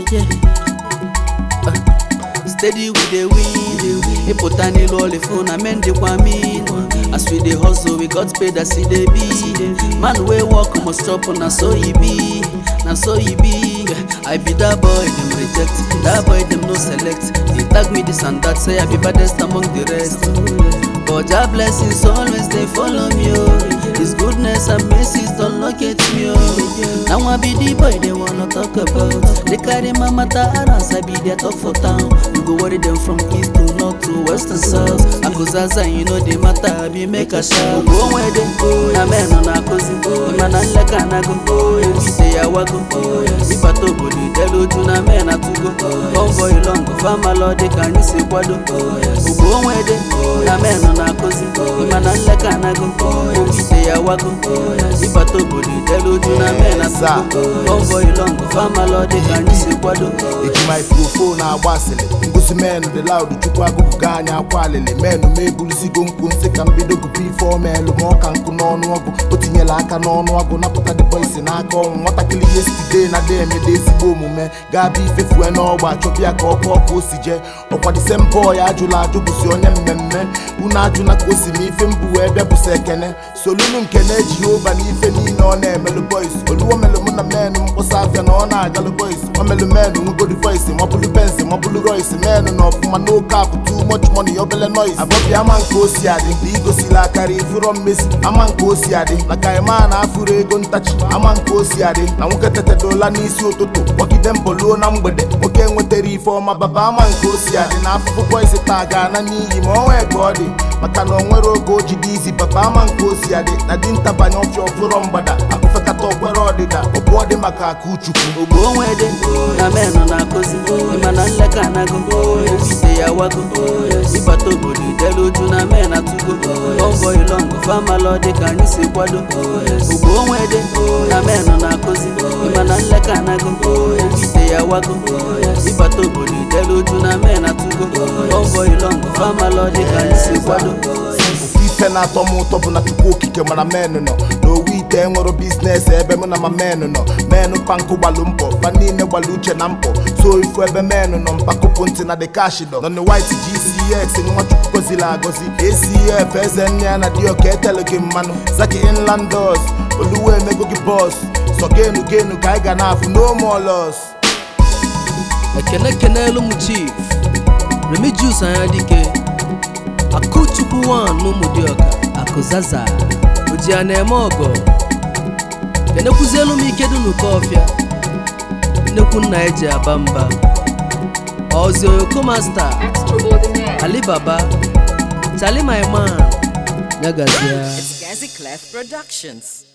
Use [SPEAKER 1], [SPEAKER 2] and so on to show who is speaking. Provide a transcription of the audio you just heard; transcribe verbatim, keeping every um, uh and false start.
[SPEAKER 1] yeah. uh, Steady with the wind. Ipotani lolly phone, I meant the kwamin. As we the hustle, we got paid as it be. Man, we walk, must stop on, so he be. Now so he be. I be that boy, them reject. That boy, them no select. They tag me this and that, say I be baddest among the rest. But your blessings always they follow me, oh. His goodness and mercies don't locate me, oh. Now I be the boy they wanna talk about. They carry my matter around, I be their talk for town. You go worry them from east to north to west and south. I go zaza, you know the matter, I be make a shout. Go where they go, na men on a cousin. Man and like an ago, we say I wago. If I talk about the delo, do na men a to go. Convoy long, fama lord, they can you say quado. Go where they go, na men on na kozi imana nleka na go obite ya wago ibato bodi delu juna mena sa convoy long fama lord kan isi kwado
[SPEAKER 2] eki microphone agbasile ngosi menu the loud chukwu agugu ganya akwalele menu mebulusi gonku nse ka mbido gu before melu mo ka nku n'ọnụ ọgụ otinyela aka n'ọnụ ọgụ napụta the boys n'aka ọnwụ nwatakịrị yesterday na dem ede ezigbo omume ga-abịa ifefue n'ọgba chọpịa ka ọkụ ọkụ osi je ọkwa the same boy ajụla ajụ bụsi onye mmemme una ajuna kosi mi ife mbu ebe busa ekene solunu nkene Jehova na ife niile ọ na-emelu boys oluwo melu mụ na menu mkpọsa afịa na ọ na-agalụ boys ọ melu menu ngodi voice mọbụlụ benzi mọbụlụ royce menu na ọfụma n'oke akụ too much money obele noise abọbi ama nke osi adị na igosila akara ifuro mmesi ama nke osi adị na kaima na afụrụ ego ntachi ama nke osi adị na nwoke tetedola n'isi ụtụtụ gbọgide mboluo na mgbede nwoke nwetara ife ọma baba ama nke osi adị na afụfụ boys taa ga-ana n'iyi ma ọ nwee ka ọ dị maka na onwere oge o jide izi papa ama nke osi adị na dinta banye ọfịa ọfụrọ mgbada akụfekata ọgbara ọdịda ọbụ ọ dị maka aka uchukwu
[SPEAKER 1] ogbo onwede na menụ na kozi ịmana nleka na go obite ya wago ịbata obodo idelu uju na men atụgo convoy long fama lord ka anyị si kwado ogbo onwede na menụ na kozi ịmana nleka na go obite ya wago ịbata obodo idelu uju na men atụgo convoy long fama lord ka anyị si kwado
[SPEAKER 2] ife na-atọ m ụtọ bụ na chukwu okike mana menụ nọ n'owu ite enwero biznes ebe mụ na ma menụ nọ menụ pankụ gbalụ mpọ fa niile gbalụ uche na mpọ so ifu ebe menụ nọ mpakụpụ ntị na the cash dọ nọ white G C X nwa chukwu gozila agozi A C F eze nne ya na dioka etelu gị mmanụ zaki inland doors oluwe emego gị bọs so genu genu ka anyị ga na-afụ no more loss.
[SPEAKER 1] Ekene kene elu m chief Remigius anya dike Akuchukwu one n'Umudioka Akuzaza Oji a na-eme ọgọ Kenekwuzi elu m ike dị n'ụkọ ọfịa Nnekwu nna eji aba mba Ozi Oyoko Master Alibaba Charlie my man Nyagazia
[SPEAKER 3] It's Gazi Clef Productions.